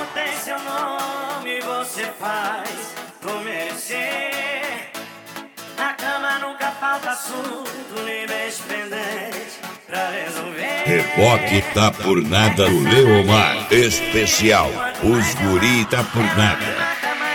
tem seu nome, você faz por merecer. Na cama nunca falta assunto, nem beijo pendente pra resolver. Reboque tá por nada no Leomar Especial. Os guri tá por nada.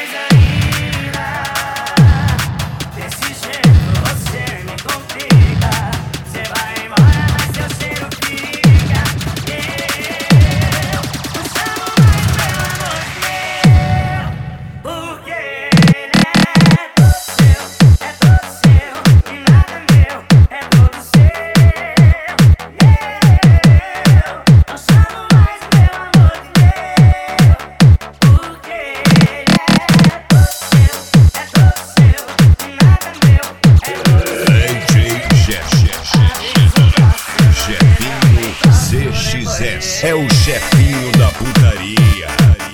É o chefinho da putaria.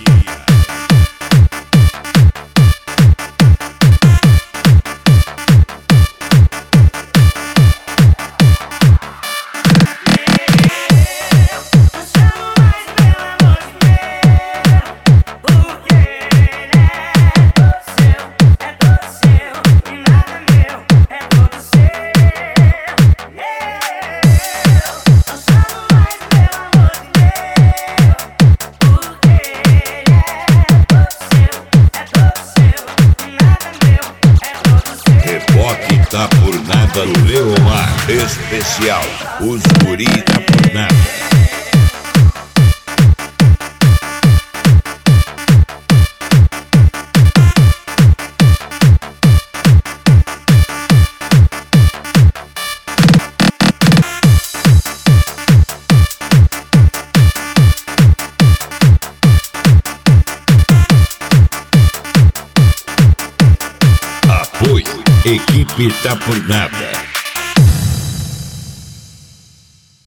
Reboque tá por nada no Leomar Especial. Os guri tá por nada. Equipe tá por nada.